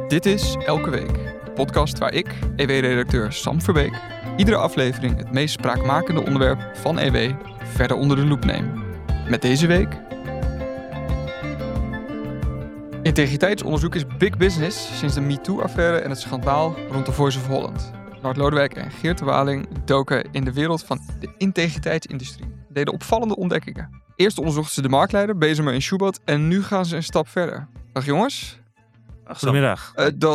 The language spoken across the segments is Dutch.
Dit is Elke Week, de podcast waar ik, EW-redacteur Sam Verbeek, iedere aflevering het meest spraakmakende onderwerp van EW verder onder de loep neem. Met deze week... Integriteitsonderzoek is big business sinds de MeToo-affaire en het schandaal rond de Voice of Holland. Nart Lodewijk en Geert de Waling doken in de wereld van de integriteitsindustrie. Deden opvallende ontdekkingen. Eerst onderzochten ze de marktleider, Bezemer en Schubert, en nu gaan ze een stap verder. Dag jongens. Goedemiddag.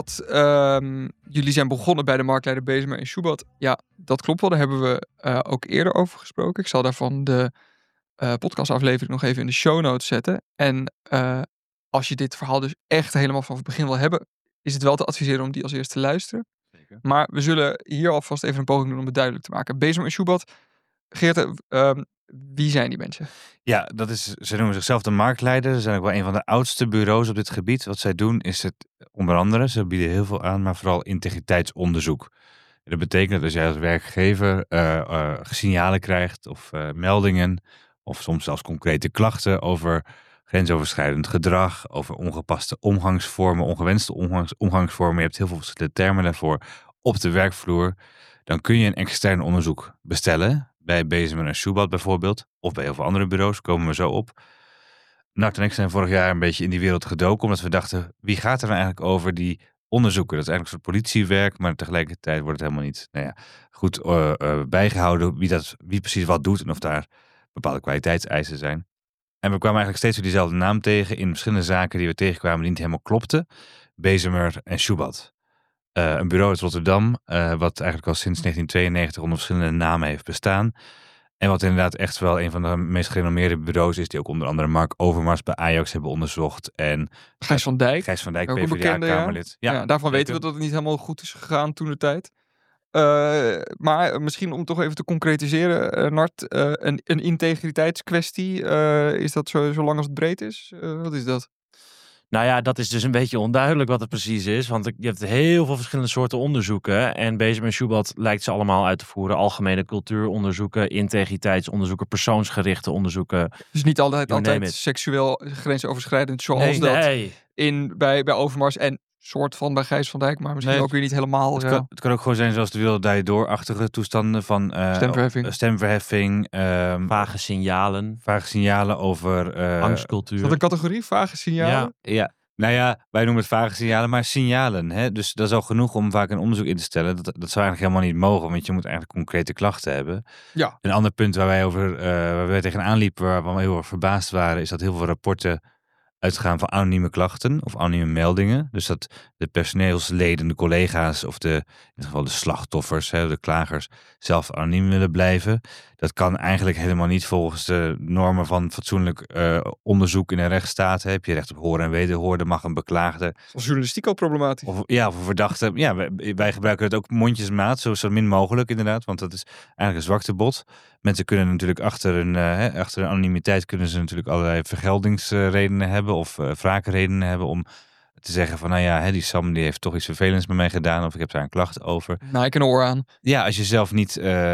Jullie zijn begonnen bij de marktleider Bezemer en Schubert. Ja, dat klopt wel. Daar hebben we ook eerder over gesproken. Ik zal daarvan de podcastaflevering nog even in de show notes zetten. En als je dit verhaal dus echt helemaal van het begin wil hebben, is het wel te adviseren om die als eerste te luisteren. Zeker. Maar we zullen hier alvast even een poging doen om het duidelijk te maken. Bezemer en Schubert. Geert, wie zijn die mensen? Ja, ze noemen zichzelf de marktleider. Ze zijn ook wel een van de oudste bureaus op dit gebied. Wat zij doen is het onder andere, ze bieden heel veel aan, maar vooral integriteitsonderzoek. Dat betekent dat als jij als werkgever signalen krijgt of meldingen, of soms zelfs concrete klachten over grensoverschrijdend gedrag, over ongepaste omgangsvormen, ongewenste omgangsvormen. Je hebt heel veel verschillende termen daarvoor op de werkvloer. Dan kun je een extern onderzoek bestellen. Bij Bezemer en Schubert bijvoorbeeld. Of bij heel veel andere bureaus, komen we zo op. Nart en ik zijn vorig jaar een beetje in die wereld gedoken. Omdat we dachten, wie gaat er nou eigenlijk over die onderzoeken? Dat is eigenlijk een soort politiewerk. Maar tegelijkertijd wordt het helemaal niet goed bijgehouden. Wie precies wat doet en of daar bepaalde kwaliteitseisen zijn. En we kwamen eigenlijk steeds weer diezelfde naam tegen. In verschillende zaken die we tegenkwamen die niet helemaal klopten. Bezemer en Schubert. Een bureau uit Rotterdam, wat eigenlijk al sinds 1992 onder verschillende namen heeft bestaan. En wat inderdaad echt wel een van de meest gerenommeerde bureaus is, die ook onder andere Mark Overmars bij Ajax hebben onderzocht. En Gijs van Dijk, PvdA-kamerlid. Ja, daarvan weten we dat het niet helemaal goed is gegaan toen de tijd. Maar misschien om toch even te concretiseren, Nart, een integriteitskwestie, is dat zo lang als het breed is? Wat is dat? Nou ja, dat is dus een beetje onduidelijk wat het precies is. Want je hebt heel veel verschillende soorten onderzoeken. En Bezemer en Schubert lijkt ze allemaal uit te voeren. Algemene cultuuronderzoeken, integriteitsonderzoeken, persoonsgerichte onderzoeken. Dus niet altijd seksueel grensoverschrijdend zoals bij Overmars en soort van bij Gijs van Dijk, maar misschien ook weer niet helemaal. Het kan ook gewoon zijn zoals de wereld die door-achtige toestanden van stemverheffing, vage signalen over angstcultuur. Is dat een categorie, vage signalen? Ja. Nou ja, wij noemen het vage signalen, maar signalen. Hè? Dus dat is al genoeg om vaak een onderzoek in te stellen. Dat zou eigenlijk helemaal niet mogen, want je moet eigenlijk concrete klachten hebben. Ja. Een ander punt waar wij tegenaan liepen, waar we heel erg verbaasd waren, is dat heel veel rapporten uitgaan van anonieme klachten of anonieme meldingen. Dus dat de personeelsleden, de collega's of in ieder geval de slachtoffers, de klagers, zelf anoniem willen blijven. Dat kan eigenlijk helemaal niet volgens de normen van fatsoenlijk onderzoek in een rechtsstaat. Heb je recht op horen en wederhoren, mag een beklaagde. Als journalistiek al problematisch. Of een verdachte. Ja, wij gebruiken het ook mondjesmaat, zo min mogelijk inderdaad, want dat is eigenlijk een zwaktebod. Mensen kunnen natuurlijk achter een anonimiteit kunnen ze natuurlijk allerlei vergeldingsredenen hebben of wraakredenen hebben om te zeggen van die Sam die heeft toch iets vervelends met mij gedaan of ik heb daar een klacht over. Nou, ik een oor aan. Ja, als je zelf niet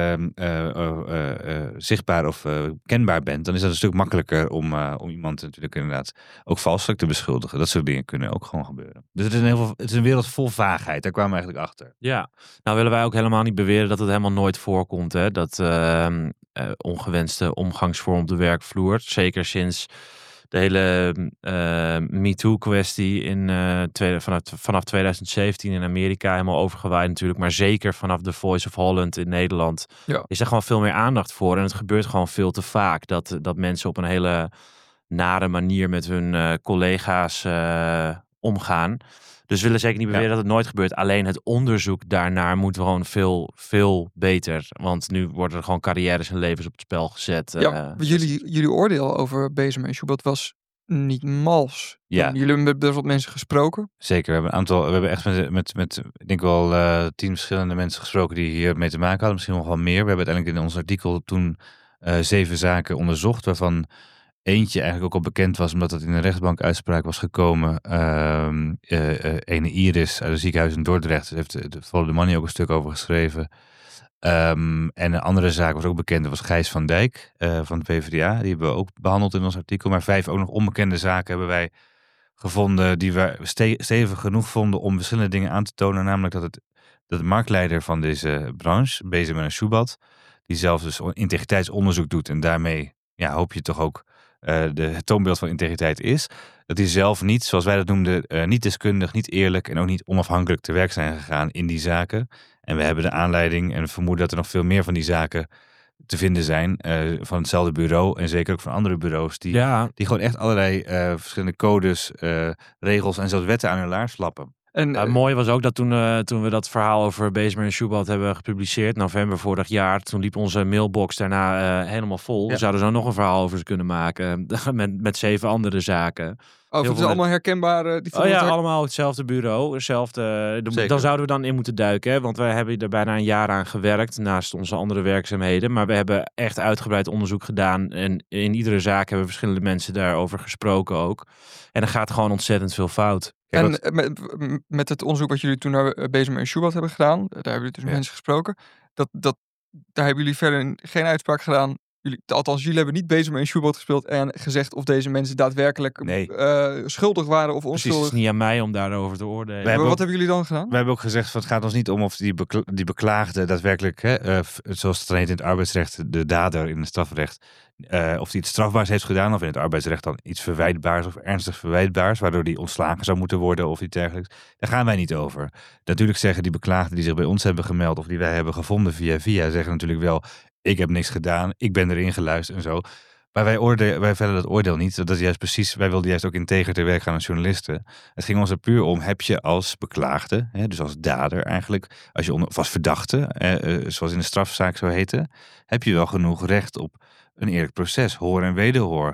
zichtbaar of kenbaar bent, dan is dat een stuk makkelijker om iemand natuurlijk inderdaad ook valselijk te beschuldigen. Dat soort dingen kunnen ook gewoon gebeuren. Dus het is een wereld vol vaagheid. Daar kwamen we eigenlijk achter. Ja, nou willen wij ook helemaal niet beweren dat het helemaal nooit voorkomt. Hè? Dat ongewenste omgangsvorm op de werkvloer. Zeker sinds de hele MeToo-kwestie vanaf 2017 in Amerika helemaal overgewaaid natuurlijk. Maar zeker vanaf de Voice of Holland in Nederland is er gewoon veel meer aandacht voor. En het gebeurt gewoon veel te vaak dat mensen op een hele nare manier met hun collega's omgaan. Dus we willen zeker niet beweren dat het nooit gebeurt. Alleen het onderzoek daarnaar moet gewoon veel, veel beter. Want nu worden er gewoon carrières en levens op het spel gezet. Jullie oordeel over Bezemer en Schubert was niet mals. Ja. Jullie hebben met best wat mensen gesproken. Zeker. We hebben echt met ik denk wel 10 verschillende mensen gesproken die hier mee te maken hadden. Misschien nog wel meer. We hebben uiteindelijk in ons artikel toen 7 zaken onderzocht, waarvan eentje eigenlijk ook al bekend was, omdat het in een rechtbank uitspraak was gekomen. Ene Iris uit het ziekenhuis in Dordrecht. Daar heeft de Follow the Money ook een stuk over geschreven. En een andere zaak was ook bekend. Dat was Gijs van Dijk van de PvdA. Die hebben we ook behandeld in ons artikel. Maar 5 ook nog onbekende zaken hebben wij gevonden die we stevig genoeg vonden om verschillende dingen aan te tonen. Namelijk dat de marktleider van deze branche, Bezemer en Schubat, die zelf dus integriteitsonderzoek doet en daarmee hoop je toch ook het toonbeeld van integriteit is. Dat die zelf niet, zoals wij dat noemden, niet deskundig, niet eerlijk en ook niet onafhankelijk te werk zijn gegaan in die zaken. En we hebben de aanleiding en vermoeden dat er nog veel meer van die zaken te vinden zijn van hetzelfde bureau en zeker ook van andere bureaus die gewoon echt allerlei verschillende codes, regels en zelfs wetten aan hun laars lappen. En mooi was ook dat toen we dat verhaal over Bezemer en Schubat hebben gepubliceerd, november vorig jaar, toen liep onze mailbox daarna helemaal vol. Ja. We zouden zo nog een verhaal over ze kunnen maken met 7 andere zaken. Oh, het is allemaal herkenbaar? Allemaal hetzelfde bureau. Dan zouden we dan in moeten duiken. Hè? Want wij hebben er bijna een jaar aan gewerkt. Naast onze andere werkzaamheden. Maar we hebben echt uitgebreid onderzoek gedaan. En in iedere zaak hebben verschillende mensen daarover gesproken ook. En dan gaat gewoon ontzettend veel fout. En met het onderzoek wat jullie toen naar Bezemer en Schubat hebben gedaan. Daar hebben jullie dus mensen gesproken. Daar hebben jullie verder geen uitspraak gedaan. Althans, jullie hebben niet Bezemer en Schubat gespeeld en gezegd of deze mensen daadwerkelijk schuldig waren of onschuldig. Precies, het is niet aan mij om daarover te oordelen. Wat hebben jullie dan gedaan? We hebben ook gezegd, het gaat ons niet om of die beklaagde daadwerkelijk, zoals het dan heet in het arbeidsrecht, de dader in het strafrecht, of die iets strafbaars heeft gedaan, of in het arbeidsrecht dan iets verwijtbaars of ernstig verwijtbaars, waardoor die ontslagen zou moeten worden of iets dergelijks. Daar gaan wij niet over. Natuurlijk zeggen die beklaagden die zich bij ons hebben gemeld of die wij hebben gevonden via, zeggen natuurlijk wel, ik heb niks gedaan, ik ben erin geluisterd en zo. Maar wij vellen dat oordeel niet. Dat is juist precies, wij wilden juist ook integer te werk gaan als journalisten. Het ging ons er puur om, heb je als beklaagde, dus als dader eigenlijk, of als verdachte, zoals in de strafzaak zou heten, heb je wel genoeg recht op een eerlijk proces, hoor en wederhoor.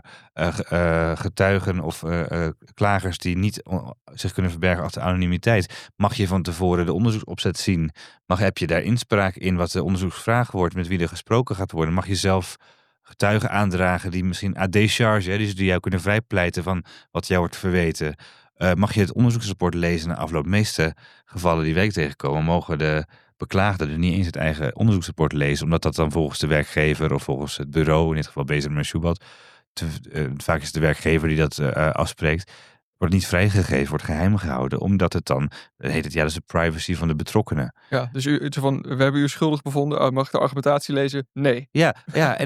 Getuigen of klagers die niet zich kunnen verbergen achter anonimiteit. Mag je van tevoren de onderzoeksopzet zien? Heb je daar inspraak in wat de onderzoeksvraag wordt, met wie er gesproken gaat worden? Mag je zelf getuigen aandragen die misschien à décharge, die jou kunnen vrijpleiten van wat jou wordt verweten? Mag je het onderzoeksrapport lezen na afloop? De meeste gevallen die wij tegenkomen, mogen de beklaagde dus niet eens het eigen onderzoeksrapport lezen, omdat dat dan volgens de werkgever of volgens het bureau, in dit geval Bezemer en Schubat, vaak is het de werkgever die dat afspreekt, wordt niet vrijgegeven, wordt geheim gehouden, omdat het dan heet het, dat is de privacy van de betrokkenen. Ja, dus we hebben u schuldig bevonden. Mag ik de argumentatie lezen? Nee. Ja,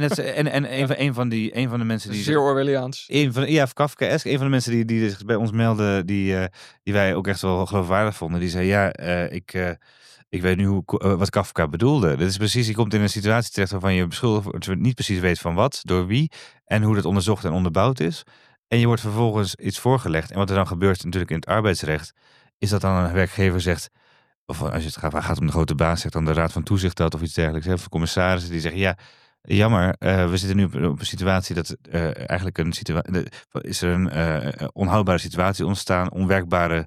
en een van de mensen die zeer Orwelliaans. Kafkaesk. Een van de mensen die zich bij ons melden, die wij ook echt wel geloofwaardig vonden, die zei ik weet nu wat Kafka bedoelde. Dat is precies, je komt in een situatie terecht waarvan je beschuldigd wordt, niet precies weet van wat, door wie en hoe dat onderzocht en onderbouwd is. En je wordt vervolgens iets voorgelegd. En wat er dan gebeurt natuurlijk in het arbeidsrecht, is dat dan een werkgever zegt, of als het gaat om de grote baas, zegt dan de raad van toezicht dat of iets dergelijks. Of de commissarissen die zeggen, jammer, we zitten nu op een situatie dat eigenlijk is er een onhoudbare situatie ontstaan, onwerkbare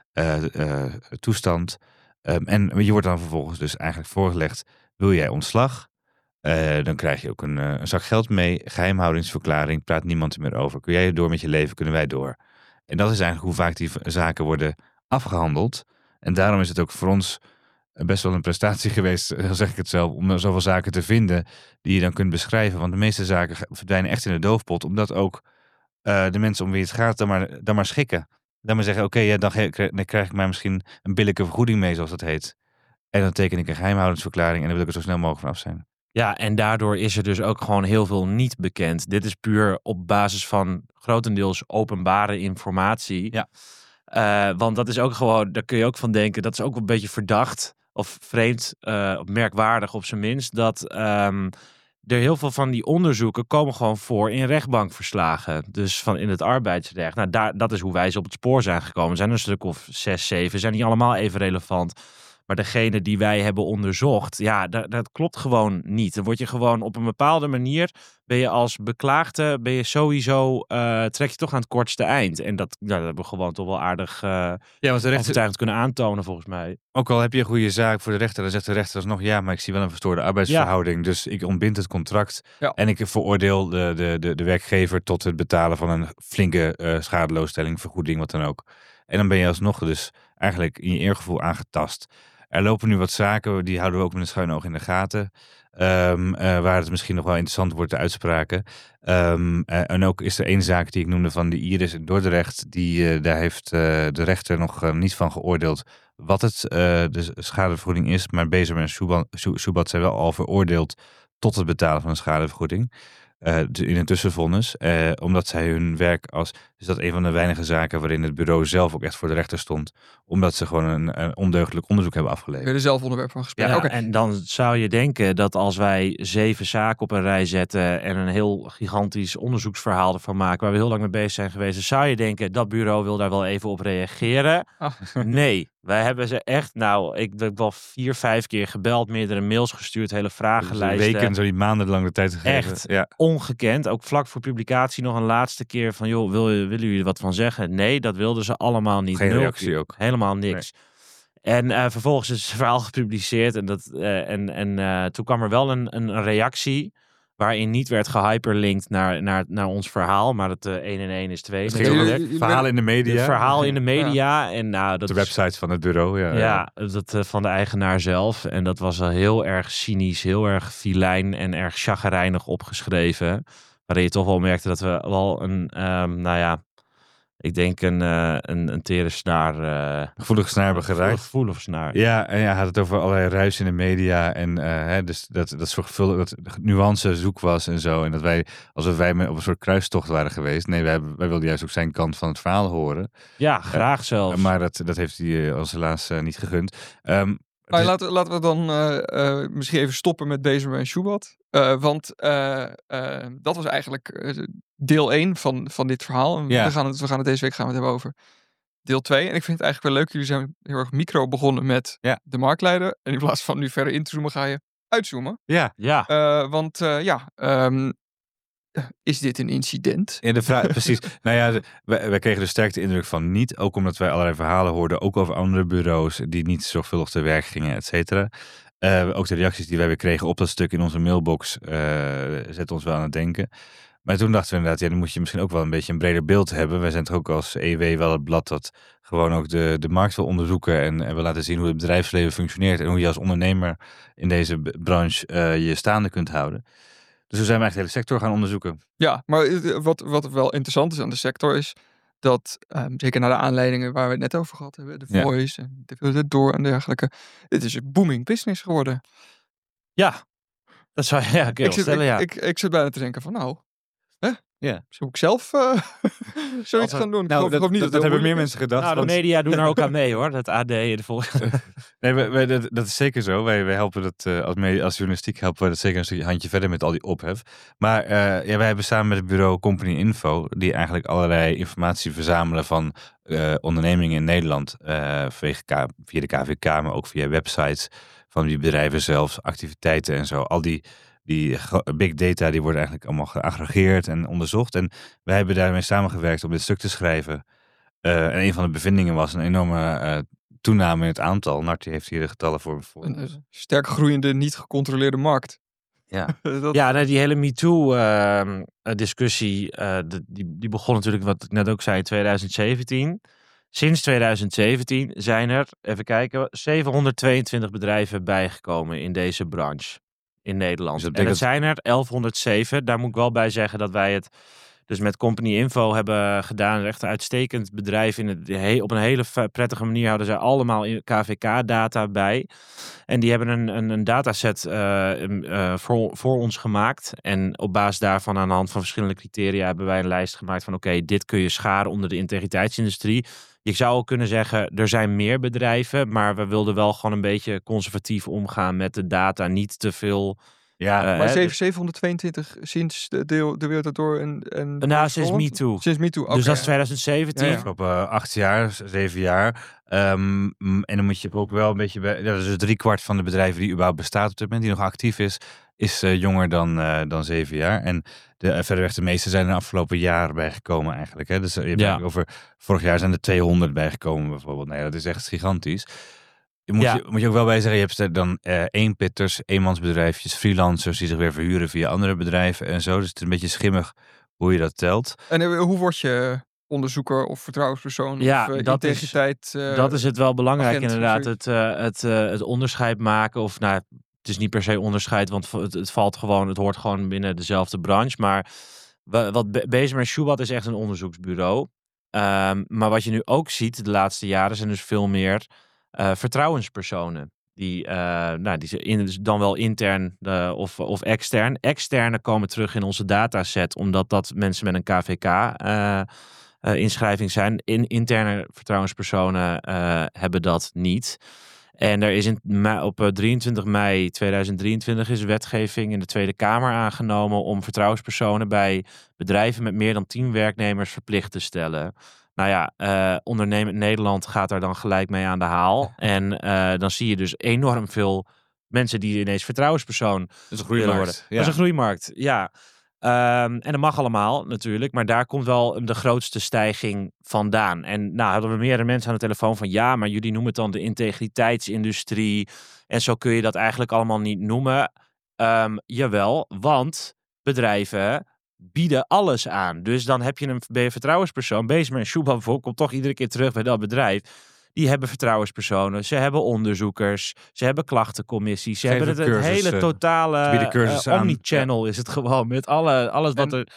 toestand. En je wordt dan vervolgens dus eigenlijk voorgelegd, wil jij ontslag? Dan krijg je ook een zak geld mee, geheimhoudingsverklaring, praat niemand er meer over. Kun jij door met je leven, kunnen wij door. En dat is eigenlijk hoe vaak die zaken worden afgehandeld. En daarom is het ook voor ons best wel een prestatie geweest, zeg ik het zelf, om zoveel zaken te vinden die je dan kunt beschrijven. Want de meeste zaken verdwijnen echt in de doofpot, omdat ook de mensen om wie het gaat dan maar schikken. Dan maar zeggen, oké, dan krijg ik maar misschien een billijke vergoeding mee, zoals dat heet. En dan teken ik een geheimhoudingsverklaring en dan wil ik er zo snel mogelijk van af zijn. Ja, en daardoor is er dus ook gewoon heel veel niet bekend. Dit is puur op basis van grotendeels openbare informatie. Ja. Want dat is ook gewoon, daar kun je ook van denken, dat is ook een beetje verdacht of vreemd, merkwaardig op zijn minst, dat er heel veel van die onderzoeken komen gewoon voor in rechtbankverslagen. Dus van in het arbeidsrecht. Nou, dat is hoe wij ze op het spoor zijn gekomen. Er zijn een stuk of 6, 7, zijn niet allemaal even relevant. Maar degene die wij hebben onderzocht, dat klopt gewoon niet. Dan word je gewoon op een bepaalde manier, ben je als beklaagde, ben je sowieso, trek je toch aan het kortste eind. En dat hebben we gewoon toch wel aardig overtuigend kunnen aantonen volgens mij. Ook al heb je een goede zaak voor de rechter, dan zegt de rechter alsnog, maar ik zie wel een verstoorde arbeidsverhouding. Ja. Dus ik ontbind het contract en ik veroordeel de werkgever tot het betalen van een flinke schadeloosstelling, vergoeding, wat dan ook. En dan ben je alsnog dus eigenlijk in je eergevoel aangetast. Er lopen nu wat zaken, die houden we ook met een schuin oog in de gaten. Waar het misschien nog wel interessant wordt, de uitspraken. En ook is er één zaak die ik noemde van de Iris in Dordrecht. Daar heeft de rechter nog niet van geoordeeld wat het de schadevergoeding is. Maar Bezemer en Sjoebad zijn wel al veroordeeld tot het betalen van een schadevergoeding. In een tussenvonnis. Omdat zij hun werk dus dat een van de weinige zaken waarin het bureau zelf ook echt voor de rechter stond. Omdat ze gewoon een ondeugdelijk onderzoek hebben afgeleverd. We hebben er zelf onderwerp van gesprek. Ja, Okay. En dan zou je denken dat als wij 7 zaken op een rij zetten en een heel gigantisch onderzoeksverhaal ervan maken, waar we heel lang mee bezig zijn geweest, dan zou je denken dat bureau wil daar wel even op reageren. Nee, wij hebben ze echt, ik heb wel 4-5 keer gebeld, meerdere mails gestuurd, hele vragenlijsten. Weken, zo die maandenlang de tijd gegeven. Echt ongekend. Ook vlak voor publicatie nog een laatste keer van, joh, willen jullie er wat van zeggen? Nee, dat wilden ze allemaal niet. Geen reactie ook. Helemaal niks. Nee. En vervolgens is het verhaal gepubliceerd en toen kwam er wel een reactie waarin niet werd gehyperlinkt naar ons verhaal, maar dat 1 en 1 is 2. Verhaal in de media. Het verhaal in de media. Ja. En, dat de website van het bureau. Ja, dat van de eigenaar zelf. En dat was al heel erg cynisch, heel erg filijn en erg chagrijnig opgeschreven. Waarin je toch wel merkte dat we wel ik denk een tere snaar. Gevoelige snaar hebben geraakt. Gevoelige snaar. Ja, en hij had het over allerlei ruis in de media. En dus dat zorgvuldig, dat nuance zoek was en zo. En dat wij, alsof wij op een soort kruistocht waren geweest. Nee, wij wilden juist ook zijn kant van het verhaal horen. Ja, graag zelfs. Maar dat heeft hij ons helaas niet gegund. Laten we dan misschien even stoppen met Bezemer en Sjoebad. Want dat was eigenlijk deel 1 van dit verhaal. Ja. We gaan het deze week hebben over deel 2. En ik vind het eigenlijk wel leuk. Jullie zijn heel erg micro begonnen met de marktleider. En in plaats van nu verder in te zoomen, ga je uitzoomen. Ja. Is dit een incident? Ja, de vraag, precies. Wij kregen dus sterk de indruk van niet. Ook omdat wij allerlei verhalen hoorden. Ook over andere bureaus die niet zorgvuldig te werk gingen, et cetera. Ook de reacties die wij weer kregen op dat stuk in onze mailbox zetten ons wel aan het denken. Maar toen dachten we inderdaad, dan moet je misschien ook wel een beetje een breder beeld hebben. Wij zijn toch ook als EW wel het blad dat gewoon ook de markt wil onderzoeken. En wil laten zien hoe het bedrijfsleven functioneert. En hoe je als ondernemer in deze branche je staande kunt houden. Dus we zijn eigenlijk de hele sector gaan onderzoeken. Ja, maar wat wel interessant is aan de sector is dat, zeker naar de aanleidingen waar we het net over gehad hebben, de Voice en de Door en dergelijke, het is een booming business geworden. Ja, dat zou je stellen, Ik zit bijna te denken van Ja. Zou ik zelf zoiets gaan doen? Nou, dat hebben meer mensen gedacht. Nou, de media doen er ook aan mee, hoor. Dat AD en de volgende. Nee, dat is zeker zo. Wij helpen dat als journalistiek helpen we dat zeker een handje verder met al die ophef. Maar wij hebben samen met het bureau Company Info, die eigenlijk allerlei informatie verzamelen van ondernemingen in Nederland. Via de KVK, maar ook via websites van die bedrijven zelf, activiteiten en zo. Al die big data die worden eigenlijk allemaal geaggregeerd en onderzocht. En wij hebben daarmee samengewerkt om dit stuk te schrijven. En een van de bevindingen was een enorme toename in het aantal. Narty heeft hier de getallen voor. Een sterk groeiende, niet gecontroleerde markt. Ja, Die hele MeToo-discussie, die begon natuurlijk, wat ik net ook zei, in 2017. Sinds 2017 zijn er, even kijken, 722 bedrijven bijgekomen in deze branche. In Nederland. Dus en dat zijn er 1107. Daar moet ik wel bij zeggen dat wij het dus met Company Info hebben gedaan. Echt een uitstekend bedrijf. Op een hele prettige manier houden zij allemaal KVK-data bij. En die hebben een dataset voor ons gemaakt. En op basis daarvan, aan de hand van verschillende criteria, hebben wij een lijst gemaakt van oké, dit kun je scharen onder de integriteitsindustrie. Je zou ook kunnen zeggen, er zijn meer bedrijven, maar we wilden wel gewoon een beetje conservatief omgaan met de data. Niet te veel. Ja, maar 722 sinds de wereld door en sinds MeToo. Sinds MeToo, okay. Dus dat is 2017. Ja. Op 8 jaar, 7 jaar. En dan moet je ook wel een beetje bij. Dat is dus 3/4 van de bedrijven die überhaupt bestaat op dit moment, die nog actief is jonger dan 7 jaar. En verreweg de meeste zijn er de afgelopen jaren bijgekomen eigenlijk. Hè? Dus je hebt over vorig jaar zijn er 200 bijgekomen bijvoorbeeld. Nee, dat is echt gigantisch. Moet je ook wel bij zeggen, je hebt er dan eenpitters, eenmansbedrijfjes, freelancers die zich weer verhuren via andere bedrijven en zo. Dus het is een beetje schimmig hoe je dat telt. En hoe word je onderzoeker of vertrouwenspersoon Ja, of dat integriteit. Dat is het wel belangrijk agent of inderdaad. Het onderscheid maken. Of nou, het is niet per se onderscheid, want het hoort gewoon binnen dezelfde branche. Maar wat Bezemer Schubat is echt een onderzoeksbureau. Maar wat je nu ook ziet de laatste jaren zijn dus veel meer vertrouwenspersonen. Die dan wel intern of extern. Externe komen terug in onze dataset, omdat dat mensen met een KVK inschrijving zijn. Interne vertrouwenspersonen hebben dat niet. En er is op 23 mei 2023 is wetgeving in de Tweede Kamer aangenomen om vertrouwenspersonen bij bedrijven met meer dan 10 werknemers verplicht te stellen. Nou ja, Ondernemend Nederland gaat daar dan gelijk mee aan de haal. En dan zie je dus enorm veel mensen die ineens vertrouwenspersoon Dat is een groeimarkt. Dat is een groeimarkt, ja. En dat mag allemaal natuurlijk, maar daar komt wel de grootste stijging vandaan. En nou hadden we meerdere mensen aan de telefoon van ja, maar jullie noemen het dan de integriteitsindustrie. En zo kun je dat eigenlijk allemaal niet noemen. Jawel, want bedrijven bieden alles aan. Dus dan ben je vertrouwenspersoon. Bezemer en Schubat bijvoorbeeld komt toch iedere keer terug bij dat bedrijf. Die hebben vertrouwenspersonen, ze hebben onderzoekers, ze hebben klachtencommissies, ze hebben het hele totale omnichannel is het gewoon met alles wat er...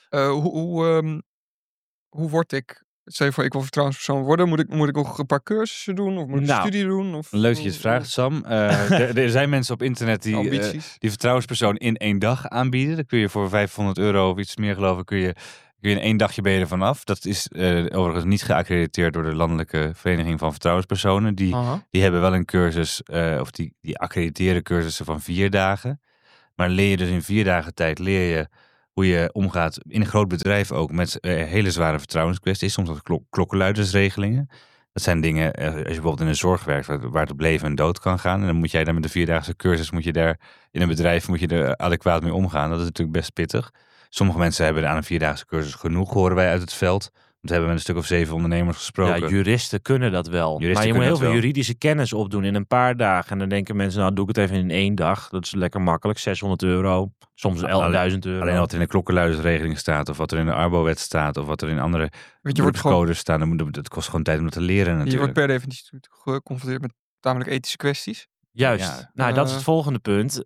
Hoe word ik... Stel je voor, ik wil vertrouwenspersoon worden. Moet ik nog een paar cursussen doen? Of moet ik een studie doen? Of, leuk dat je het vraagt, Sam. Er zijn mensen op internet die vertrouwenspersoon in 1 dag aanbieden. Dan kun je voor €500 of iets meer geloof ik, kun je in 1 dagje ben je er vanaf. Dat is overigens niet geaccrediteerd door de Landelijke Vereniging van Vertrouwenspersonen. Die hebben wel een cursus, of die accrediteren cursussen van 4 dagen. Maar leer je dus in 4 dagen tijd, hoe je omgaat in een groot bedrijf ook met hele zware vertrouwenskwesties. Soms ook klokkenluidersregelingen. Dat zijn dingen, als je bijvoorbeeld in de zorg werkt, waar het op leven en dood kan gaan. En dan moet jij daar met de 4-daagse cursus, in een bedrijf moet je er adequaat mee omgaan. Dat is natuurlijk best pittig. Sommige mensen hebben aan een 4-daagse cursus genoeg, horen wij uit het veld. We hebben met een stuk of 7 ondernemers gesproken. Ja, juristen kunnen dat wel. Maar je moet heel veel juridische kennis opdoen in een paar dagen. En dan denken mensen, nou doe ik het even in 1 dag. Dat is lekker makkelijk, €600. Soms €1.000. Alleen wat er in de klokkenluidersregeling staat, of wat er in de Arbo-wet staat, of wat er in andere codes staan. Het kost gewoon tijd om dat te leren natuurlijk. Je wordt per definitie geconfronteerd met tamelijk ethische kwesties. Juist. Ja, dat is het volgende punt.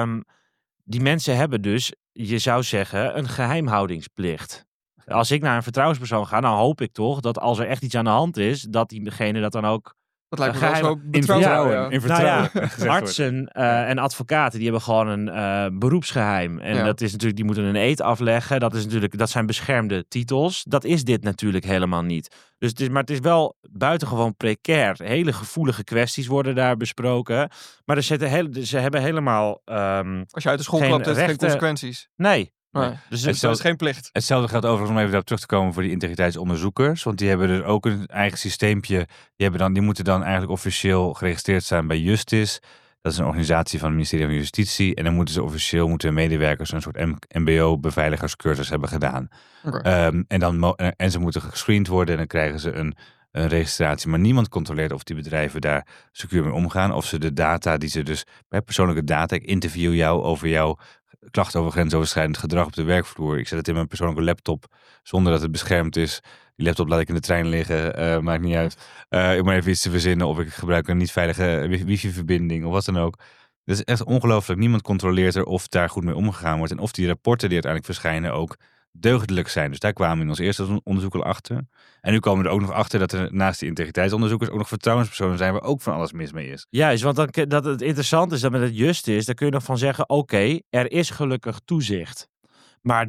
Die mensen hebben dus, je zou zeggen, een geheimhoudingsplicht. Als ik naar een vertrouwenspersoon ga, dan hoop ik toch dat als er echt iets aan de hand is, dat diegene dat dan ook... Dat lijkt me wel zo betrouwbaar. In vertrouwen. Artsen en advocaten, die hebben gewoon een beroepsgeheim. En dat is natuurlijk, die moeten een eed afleggen. Dat zijn beschermde titels. Dat is dit natuurlijk helemaal niet. Dus maar het is wel buitengewoon precair. Hele gevoelige kwesties worden daar besproken. Maar ze hebben helemaal als je uit de school klapt, heeft het geen consequenties. Nee. Dus dat is geen plicht. Hetzelfde geldt overigens, om even daarop terug te komen, voor die integriteitsonderzoekers. Want die hebben dus ook een eigen systeempje. Die moeten dan eigenlijk officieel geregistreerd zijn bij Justis. Dat is een organisatie van het ministerie van Justitie. En dan moeten hun medewerkers een soort MBO-beveiligerscursus hebben gedaan. Okay. En ze moeten gescreend worden en dan krijgen ze een registratie. Maar niemand controleert of die bedrijven daar secuur mee omgaan. Of ze de data die ze dus bij persoonlijke data, ik interview jou over jouw klachten over grensoverschrijdend gedrag op de werkvloer. Ik zet het in mijn persoonlijke laptop zonder dat het beschermd is. Die laptop laat ik in de trein liggen, maakt niet uit. Ik moet even iets te verzinnen of ik gebruik een niet veilige wifi-verbinding of wat dan ook. Dat is echt ongelooflijk. Niemand controleert er of daar goed mee omgegaan wordt en of die rapporten die uiteindelijk verschijnen ook deugdelijk zijn. Dus daar kwamen we in ons eerste onderzoek al achter. En nu komen we er ook nog achter dat er naast die integriteitsonderzoekers ook nog vertrouwenspersonen zijn waar ook van alles mis mee is. Juist, want dat het interessant is dat met het Justis, daar kun je nog van zeggen, oké, er is gelukkig toezicht. Maar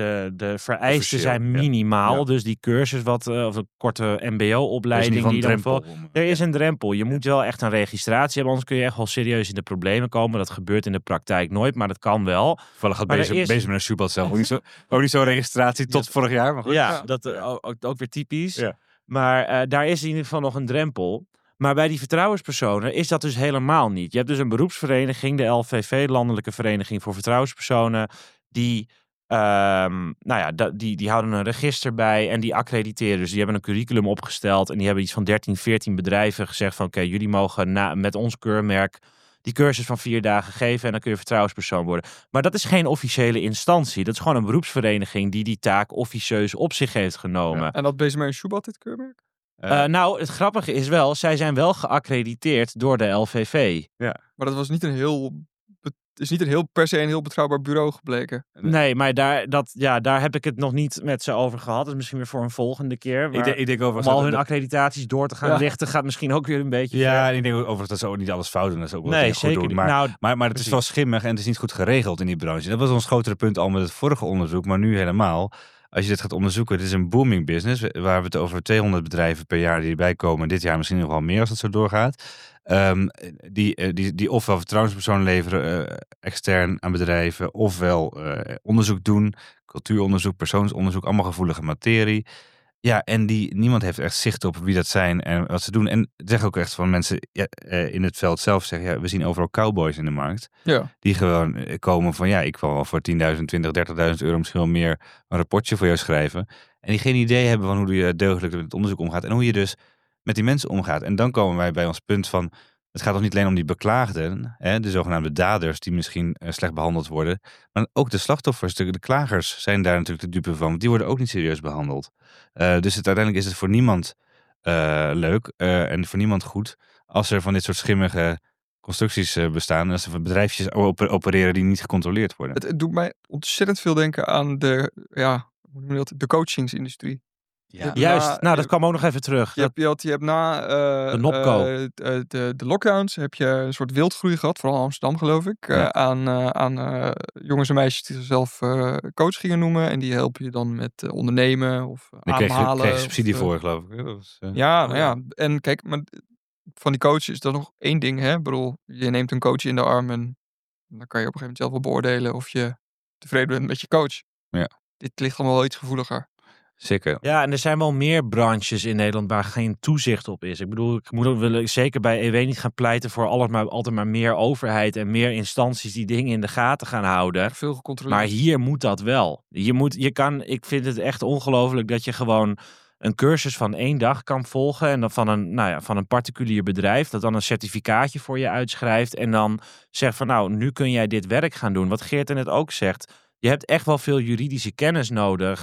de vereisten zijn minimaal. Ja. Dus die cursus, of een korte mbo-opleiding. Er is een drempel. Je moet wel echt een registratie hebben. Anders kun je echt wel serieus in de problemen komen. Dat gebeurt in de praktijk nooit, maar dat kan wel. Toevallig gaat Bezemer en Schubat zelf ook niet zo'n registratie tot vorig jaar. Maar goed. Ja, dat ook weer typisch. Ja. Maar daar is in ieder geval nog een drempel. Maar bij die vertrouwenspersonen is dat dus helemaal niet. Je hebt dus een beroepsvereniging, de LVV, Landelijke Vereniging voor Vertrouwenspersonen, die die houden een register bij en die accrediteren. Dus die hebben een curriculum opgesteld en die hebben iets van 13, 14 bedrijven gezegd van oké, jullie mogen met ons keurmerk die cursus van 4 dagen geven en dan kun je vertrouwenspersoon worden. Maar dat is geen officiële instantie. Dat is gewoon een beroepsvereniging die taak officieus op zich heeft genomen. Ja. En had Besema en Sjoebad dit keurmerk? Nou, het grappige is wel, zij zijn wel geaccrediteerd door de LVV. Ja. Maar dat was niet is niet per se een heel betrouwbaar bureau gebleken. Nee, maar daar heb ik het nog niet met ze over gehad. Dat is misschien weer voor een volgende keer. Ik denk om al hun accreditaties door te gaan lichten gaat misschien ook weer een beetje Ja, ver. en ik denk overigens dat ze ook niet alles fout doen. Dat is ook wel nee, goed zeker doen. niet. Maar het is wel schimmig en het is niet goed geregeld in die branche. Dat was ons grotere punt al met het vorige onderzoek, maar nu helemaal. Als je dit gaat onderzoeken, het is een booming business. Waar we het over 200 bedrijven per jaar die erbij komen. Dit jaar misschien nog wel meer als het zo doorgaat. Die ofwel vertrouwenspersonen leveren extern aan bedrijven. Ofwel onderzoek doen. Cultuuronderzoek, persoonsonderzoek. Allemaal gevoelige materie. Ja, en niemand heeft echt zicht op wie dat zijn en wat ze doen. En zeg ook echt van mensen in het veld zelf zeggen, ja, we zien overal cowboys in de markt. Ja. Die gewoon komen van, ja, ik kan wel voor 10.000, 20, 30.000 euro misschien wel meer een rapportje voor jou schrijven. En die geen idee hebben van hoe je deugdelijk met het onderzoek omgaat. En hoe je dus met die mensen omgaat. En dan komen wij bij ons punt van, het gaat toch niet alleen om die beklaagden, de zogenaamde daders die misschien slecht behandeld worden. Maar ook de slachtoffers, de klagers zijn daar natuurlijk de dupe van. Want die worden ook niet serieus behandeld. Dus uiteindelijk is het voor niemand leuk en voor niemand goed als er van dit soort schimmige constructies bestaan. En als er bedrijfjes opereren die niet gecontroleerd worden. Het doet mij ontzettend veel denken aan de coachingsindustrie. Ja. Juist, dat kwam ook nog even terug. Je hebt na de Nopco. De lockdowns heb je een soort wildgroei gehad, vooral in Amsterdam geloof ik, aan jongens en meisjes die zichzelf coach gingen noemen. En die helpen je dan met ondernemen of ademhalen. Kreeg je subsidie voor, geloof ik. Dat was, en kijk, maar van die coaches is dat nog één ding, hè? Ik bedoel, je neemt een coach in de arm en dan kan je op een gegeven moment zelf wel beoordelen of je tevreden bent met je coach. Ja. Dit ligt allemaal wel iets gevoeliger. Zeker. Ja, en er zijn wel meer branches in Nederland waar geen toezicht op is. Ik bedoel, ik wil zeker bij EW niet gaan pleiten voor altijd maar meer overheid en meer instanties die dingen in de gaten gaan houden. Veel gecontroleerd. Maar hier moet dat wel. Ik vind het echt ongelooflijk dat je gewoon een cursus van 1 dag kan volgen en dan van een particulier bedrijf dat dan een certificaatje voor je uitschrijft en dan zegt van nou, nu kun jij dit werk gaan doen. Wat Geert net ook zegt, je hebt echt wel veel juridische kennis nodig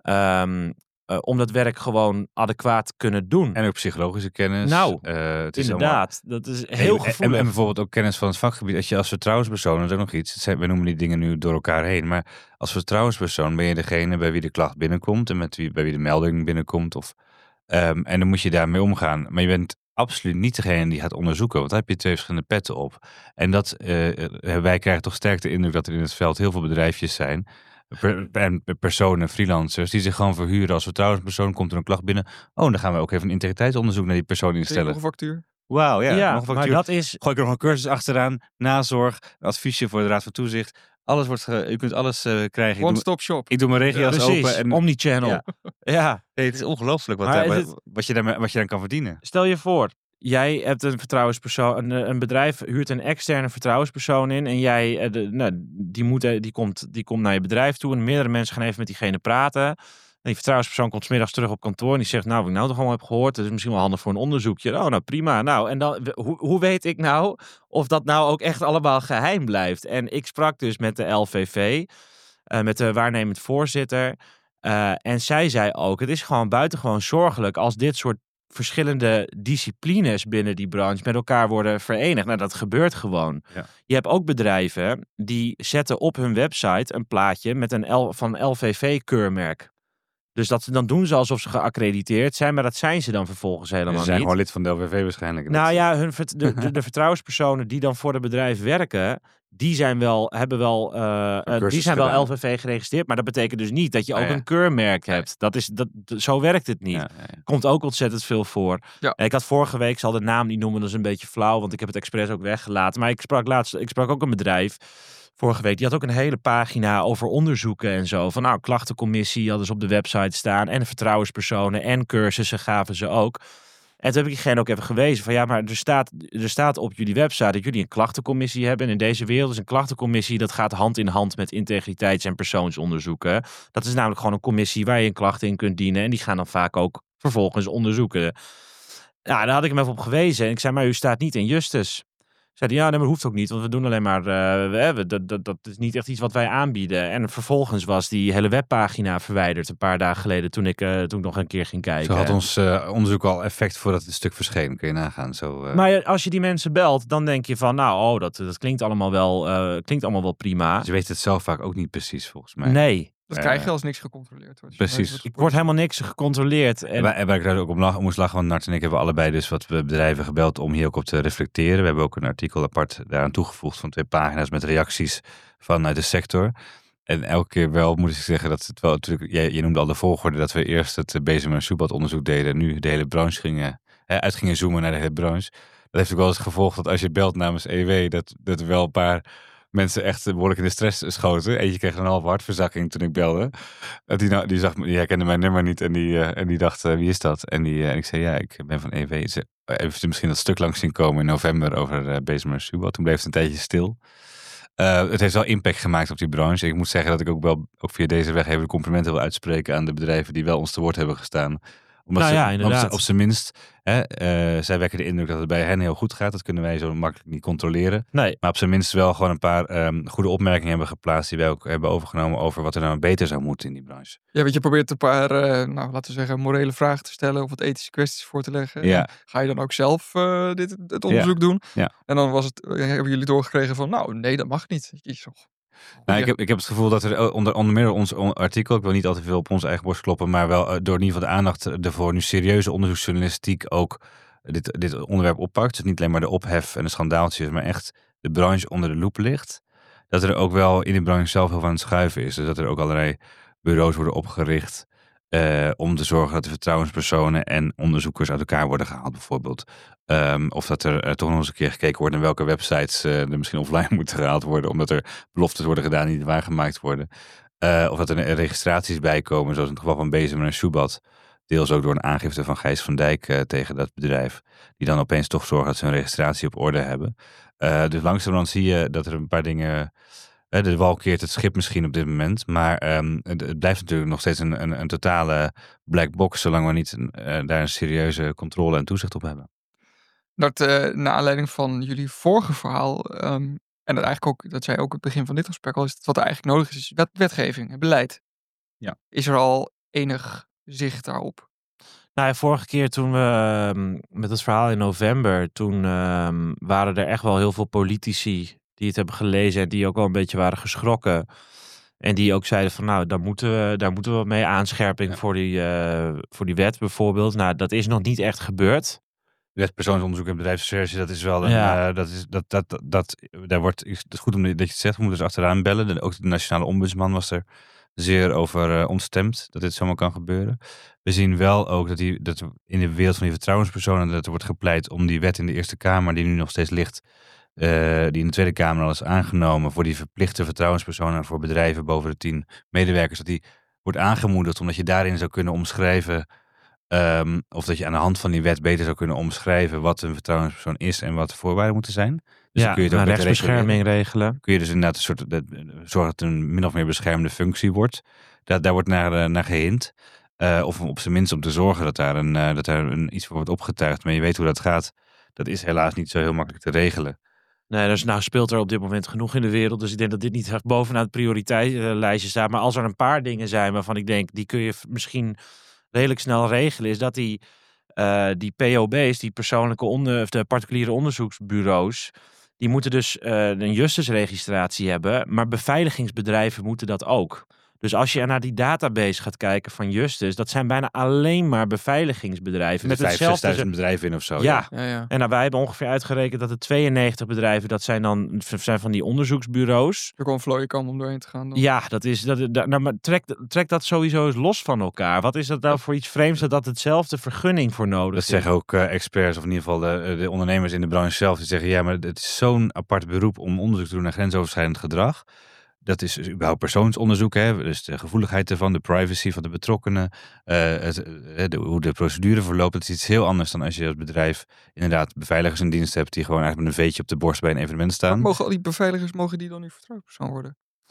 om dat werk gewoon adequaat te kunnen doen. En ook psychologische kennis. Het is inderdaad, dat is heel gevoelig. En bijvoorbeeld ook kennis van het vakgebied. Als je als vertrouwenspersoon, dat is ook nog iets. We noemen die dingen nu door elkaar heen. Maar als vertrouwenspersoon ben je degene bij wie de klacht binnenkomt. En bij wie de melding binnenkomt. En dan moet je daarmee omgaan. Maar je bent absoluut niet degene die gaat onderzoeken. Want dan heb je 2 verschillende petten op. En wij krijgen toch sterk de indruk dat er in het veld heel veel bedrijfjes zijn. Personen, freelancers, die zich gewoon verhuren als vertrouwenspersoon. Komt er een klacht binnen. Oh, dan gaan we ook even een integriteitsonderzoek naar die persoon instellen. Nog een factuur? Wauw, ja. Nog een factuur. Maar dat is... Gooi ik er nog een cursus achteraan. Nazorg, een adviesje voor de Raad van Toezicht. U kunt alles krijgen. One-stop shop. Ik doe mijn regio's open. En Omnichannel. Ja. Nee, het is ongelooflijk wat je dan kan verdienen. Stel je voor, jij hebt een vertrouwenspersoon, een bedrijf huurt een externe vertrouwenspersoon in en jij, die komt naar je bedrijf toe en meerdere mensen gaan even met diegene praten. En die vertrouwenspersoon komt 's middags terug op kantoor en die zegt, nou, wat ik nou toch allemaal heb gehoord, dat is misschien wel handig voor een onderzoekje. Oh, nou prima. Nou, en dan, hoe weet ik nou of dat nou ook echt allemaal geheim blijft? En ik sprak dus met de LVV, met de waarnemend voorzitter. En zij zei ook, het is gewoon buitengewoon zorgelijk als dit soort verschillende disciplines binnen die branche met elkaar worden verenigd. Nou, dat gebeurt gewoon. Ja. Je hebt ook bedrijven die zetten op hun website een plaatje met een van LVV-keurmerk. Dus dan doen ze alsof ze geaccrediteerd zijn, maar dat zijn ze dan vervolgens helemaal niet. Ze zijn gewoon lid van de LVV waarschijnlijk. Nou ja, de vertrouwenspersonen die dan voor het bedrijf werken, die zijn wel LVV geregistreerd, maar dat betekent dus niet dat je ook een keurmerk hebt. Zo werkt het niet. Ja. Komt ook ontzettend veel voor. Ja. Ik had vorige week, ik zal de naam niet noemen, dat is een beetje flauw, want ik heb het expres ook weggelaten. Maar ik sprak ook een bedrijf vorige week, die had ook een hele pagina over onderzoeken en zo. Van klachtencommissie hadden ze op de website staan en vertrouwenspersonen en cursussen gaven ze ook. En toen heb ik diegene ook even gewezen van maar er staat op jullie website dat jullie een klachtencommissie hebben. En in deze wereld is een klachtencommissie, dat gaat hand in hand met integriteits- en persoonsonderzoeken. Dat is namelijk gewoon een commissie waar je een klacht in kunt dienen. En die gaan dan vaak ook vervolgens onderzoeken. Nou, daar had ik hem even op gewezen. En ik zei, maar u staat niet in Justus. Zeiden ja, nee, maar dat hoeft ook niet, want we doen alleen maar, dat is niet echt iets wat wij aanbieden. En vervolgens was die hele webpagina verwijderd een paar dagen geleden toen ik nog een keer ging kijken. Zo had ons onderzoek al effect voordat het stuk verscheen, kun je nagaan. Maar als je die mensen belt, dan denk je van, nou, dat klinkt allemaal wel prima. Ze weten het zelf vaak ook niet precies, volgens mij. Nee. Dat krijg je als niks gecontroleerd wordt. Precies. Ik word helemaal niks gecontroleerd. En waar ik daar ook op moest lachen, want Nart en ik hebben allebei dus wat bedrijven gebeld om hier ook op te reflecteren. We hebben ook een artikel apart daaraan toegevoegd van 2 pagina's met reacties vanuit de sector. En elke keer wel moet ik zeggen dat het wel natuurlijk, je noemde al de volgorde, dat we eerst het Bezem en Soebat onderzoek deden en nu de hele branche uit gingen zoomen naar de hele branche. Dat heeft ook wel eens het gevolg dat als je belt namens EW, dat er wel een paar mensen echt behoorlijk in de stress schoten. Eentje kreeg een halve hartverzakking toen ik belde. Die herkende mijn nummer niet en die dacht, wie is dat? En ik zei, ja, ik ben van EW. Heeft u misschien dat stuk langs zien komen in november over Bezem en Soebat? Toen bleef het een tijdje stil. Het heeft wel impact gemaakt op die branche. Ik moet zeggen dat ik ook via deze weg even de complimenten wil uitspreken aan de bedrijven die wel ons te woord hebben gestaan. Omdat op zijn minst, zij wekken de indruk dat het bij hen heel goed gaat. Dat kunnen wij zo makkelijk niet controleren. Nee. Maar op zijn minst wel gewoon een paar goede opmerkingen hebben geplaatst die wij ook hebben overgenomen over wat er nou beter zou moeten in die branche. Ja, want je probeert een paar, laten we zeggen, morele vragen te stellen of wat ethische kwesties voor te leggen. Ja. Ga je dan ook zelf het onderzoek doen? Ja. En dan hebben jullie doorgekregen van, nou, nee, dat mag niet. Nou, ik heb het gevoel dat er onder meer ons artikel, ik wil niet altijd veel op onze eigen borst kloppen, maar wel door in ieder geval de aandacht ervoor nu serieuze onderzoeksjournalistiek ook dit onderwerp oppakt. Dus niet alleen maar de ophef en de schandaaltjes, maar echt de branche onder de loep ligt. Dat er ook wel in de branche zelf heel veel aan het schuiven is. Dus dat er ook allerlei bureaus worden opgericht om te zorgen dat de vertrouwenspersonen en onderzoekers uit elkaar worden gehaald bijvoorbeeld. Of dat er toch nog eens een keer gekeken wordt naar welke websites er misschien offline moeten gehaald worden, omdat er beloftes worden gedaan die niet waargemaakt worden. Of dat er registraties bij komen, zoals in het geval van Bezem en Soebat. Deels ook door een aangifte van Gijs van Dijk tegen dat bedrijf. Die dan opeens toch zorgen dat ze hun registratie op orde hebben. Dus langzamerhand zie je dat er een paar dingen. De wal keert het schip misschien op dit moment. Maar het blijft natuurlijk nog steeds een totale black box, zolang we niet daar een serieuze controle en toezicht op hebben. Naar aanleiding van jullie vorige verhaal, en dat eigenlijk ook, dat zei ook het begin van dit gesprek al, is dat wat er eigenlijk nodig is wetgeving, beleid. Ja. Is er al enig zicht daarop? Nou ja, vorige keer toen we met het verhaal in november, toen waren er echt wel heel veel politici die het hebben gelezen en die ook wel een beetje waren geschrokken. En die ook zeiden van nou, daar moeten we wat mee aanscherping voor die wet bijvoorbeeld. Nou, dat is nog niet echt gebeurd. Wet persoonsonderzoek en bedrijfsrecherche, dat is wel daar wordt, het is goed dat je het zegt, we moeten dus achteraan bellen. Ook de nationale ombudsman was er zeer over ontstemd dat dit zomaar kan gebeuren. We zien wel ook dat in de wereld van die vertrouwenspersonen dat er wordt gepleit om die wet in de Eerste Kamer, die nu nog steeds ligt, die in de Tweede Kamer al is aangenomen voor die verplichte vertrouwenspersonen voor bedrijven boven de 10 medewerkers, dat die wordt aangemoedigd omdat je daarin zou kunnen omschrijven of dat je aan de hand van die wet beter zou kunnen omschrijven wat een vertrouwenspersoon is en wat de voorwaarden moeten zijn. Dus dan kun je het ook rechtsbescherming regelen. Kun je dus inderdaad zorgen dat het een min of meer beschermde functie wordt. Daar wordt naar gehind. Of op zijn minst om te zorgen dat daar iets voor wordt opgetuigd. Maar je weet hoe dat gaat. Dat is helaas niet zo heel makkelijk te regelen. Nee, dus nou speelt er op dit moment genoeg in de wereld. Dus ik denk dat dit niet echt bovenaan het prioriteitslijstje staat. Maar als er een paar dingen zijn waarvan ik denk, die kun je misschien redelijk snel regelen, is dat die POB's, die de particuliere onderzoeksbureaus, die moeten dus een justusregistratie hebben, maar beveiligingsbedrijven moeten dat ook. Dus als je naar die database gaat kijken van Justus, dat zijn bijna alleen maar beveiligingsbedrijven. Met 5.000 bedrijven in of zo. Ja. En nou, wij hebben ongeveer uitgerekend dat er 92 bedrijven, dat zijn van die onderzoeksbureaus. Er gewoon vlooien kan om doorheen te gaan. Dan. Ja, maar trek dat sowieso eens los van elkaar. Wat is dat nou voor iets vreemds dat hetzelfde vergunning voor nodig is? Dat zeggen ook experts, of in ieder geval de ondernemers in de branche zelf. Die zeggen, ja, maar het is zo'n apart beroep om onderzoek te doen naar grensoverschrijdend gedrag. Dat is überhaupt persoonsonderzoek, hè? Dus de gevoeligheid ervan, de privacy van de betrokkenen, hoe de procedure verloopt. Het is iets heel anders dan als je als bedrijf inderdaad beveiligers in dienst hebt die gewoon eigenlijk met een veetje op de borst bij een evenement staan. Maar mogen al die beveiligers, mogen die dan niet vertrouwenspersoon worden?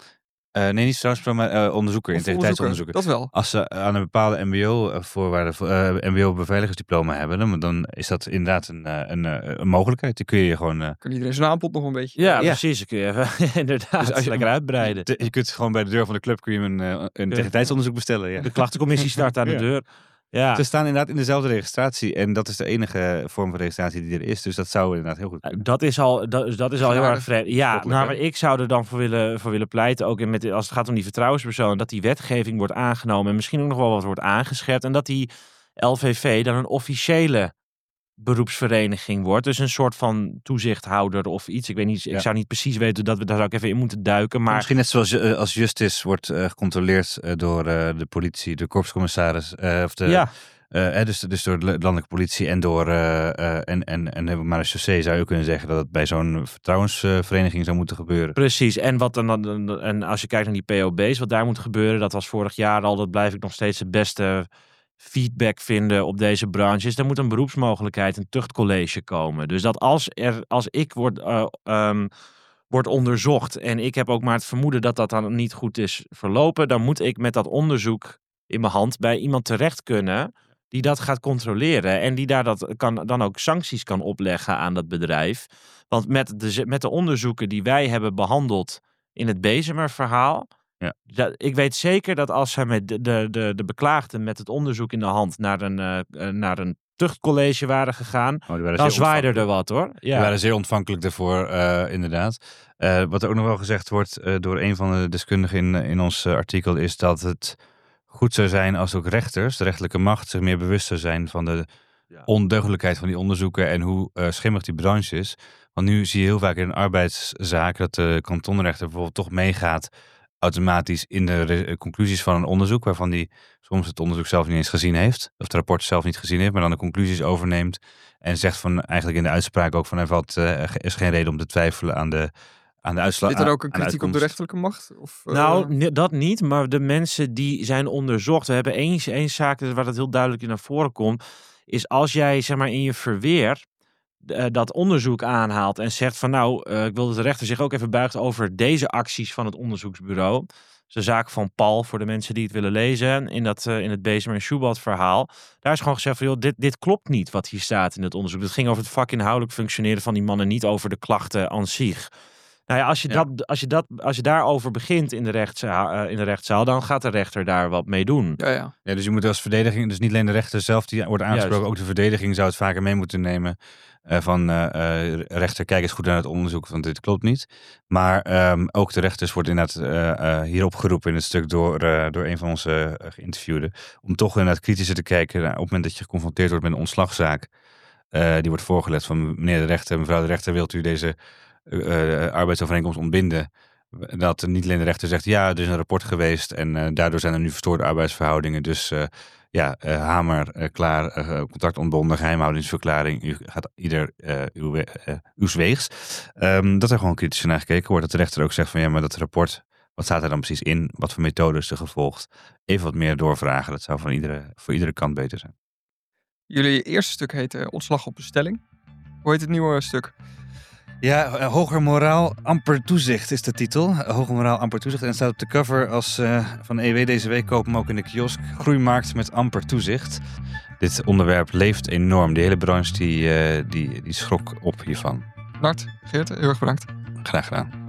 Nee, niet vertrouwenspersoon, maar onderzoeker, Of integriteitsonderzoeker. Dat wel. Als ze aan een bepaalde mbo-voorwaarde, mbo-beveiligersdiploma hebben, dan is dat inderdaad een mogelijkheid. Die kun je gewoon... Kan iedereen zijn aanbod nog een beetje... Ja, precies. Kun je even, inderdaad, dus als je lekker uitbreiden. Je kunt gewoon bij de deur van de club kun je een integriteitsonderzoek bestellen. Ja. De klachtencommissie start aan de deur. Ja. Ze staan inderdaad in dezelfde registratie en dat is de enige vorm van registratie die er is. Dus dat zou inderdaad heel goed kunnen. Dat is al heel erg vreemd. Ja, maar ik zou er dan voor willen pleiten, ook als het gaat om die vertrouwenspersoon, dat die wetgeving wordt aangenomen en misschien ook nog wel wat wordt aangescherpt en dat die LVV dan een officiële beroepsvereniging wordt. Dus een soort van toezichthouder of iets. Ik weet niet, ik zou niet precies weten daar zou ik even in moeten duiken. Maar misschien net zoals als Justice wordt gecontroleerd door de politie, de korpscommissaris, dus door de landelijke politie en door en marechaussee zou je kunnen zeggen dat het bij zo'n vertrouwensvereniging zou moeten gebeuren. Precies. En als je kijkt naar die POB's, wat daar moet gebeuren, dat was vorig jaar al, dat blijf ik nog steeds het beste feedback vinden op deze branches. Er moet een beroepsmogelijkheid, een tuchtcollege komen. Dus dat als ik wordt onderzocht en ik heb ook maar het vermoeden dat dat dan niet goed is verlopen, dan moet ik met dat onderzoek in mijn hand bij iemand terecht kunnen die dat gaat controleren en die dan ook sancties kan opleggen aan dat bedrijf. Want met de onderzoeken die wij hebben behandeld in het Bezemer-verhaal, ik weet zeker dat als zij met de beklaagden met het onderzoek in de hand naar een tuchtcollege waren gegaan, dan zwaaide er wat, hoor. Ja. Die waren zeer ontvankelijk daarvoor, inderdaad. Wat er ook nog wel gezegd wordt door een van de deskundigen in ons artikel is dat het goed zou zijn als ook rechters, de rechterlijke macht, zich meer bewust zou zijn van de ondeugdelijkheid van die onderzoeken en hoe schimmig die branche is. Want nu zie je heel vaak in een arbeidszaak dat de kantonrechter bijvoorbeeld toch meegaat automatisch in de conclusies van een onderzoek, waarvan die soms het onderzoek zelf niet eens gezien heeft, of het rapport zelf niet gezien heeft, maar dan de conclusies overneemt en zegt van eigenlijk in de uitspraak ook van er is geen reden om te twijfelen aan de uitslag. Zit er ook een kritiek op de rechterlijke macht? Of, Nou, dat niet, maar de mensen die zijn onderzocht, we hebben één zaak waar dat heel duidelijk naar voren komt, is als jij zeg maar in je verweer dat onderzoek aanhaalt en zegt van ik wil dat de rechter zich ook even buigt over deze acties van het onderzoeksbureau. Dus de zaak van Paul, voor de mensen die het willen lezen, in het Bezemer en Schubert verhaal. Daar is gewoon gezegd van, joh, dit klopt niet wat hier staat in het onderzoek. Het ging over het vakinhoudelijk functioneren van die mannen, niet over de klachten aan zich. Nou ja, als je daarover begint in de rechtszaal, dan gaat de rechter daar wat mee doen. Ja, dus je moet als verdediging, dus niet alleen de rechter zelf die wordt aangesproken, ook de verdediging zou het vaker mee moeten nemen. Rechter, kijk eens goed naar het onderzoek, want dit klopt niet. Maar ook de rechters wordt inderdaad hierop geroepen in het stuk door een van onze geïnterviewden. Om toch inderdaad kritischer te kijken op het moment dat je geconfronteerd wordt met een ontslagzaak. Die wordt voorgelegd van meneer de rechter, mevrouw de rechter, wilt u deze arbeidsovereenkomst ontbinden? Dat niet alleen de rechter zegt, ja, er is een rapport geweest en daardoor zijn er nu verstoorde arbeidsverhoudingen. Dus hamer, klaar, contract ontbonden, geheimhoudingsverklaring. U gaat ieder uw weegs. Dat er gewoon kritisch naar gekeken wordt. Dat de rechter ook zegt van, ja, maar dat rapport, wat staat er dan precies in? Wat voor methode is er gevolgd? Even wat meer doorvragen. Dat zou voor iedere kant beter zijn. Jullie eerste stuk heet Ontslag op bestelling. Hoe heet het nieuwe stuk? Ja, Hoger Moraal, Amper Toezicht is de titel. Hoger Moraal, Amper Toezicht. En het staat op de cover van EW deze week. Koop hem ook in de kiosk. Groeimarkt met amper toezicht. Dit onderwerp leeft enorm. De hele branche die schrok op hiervan. Nart, Geert, heel erg bedankt. Graag gedaan.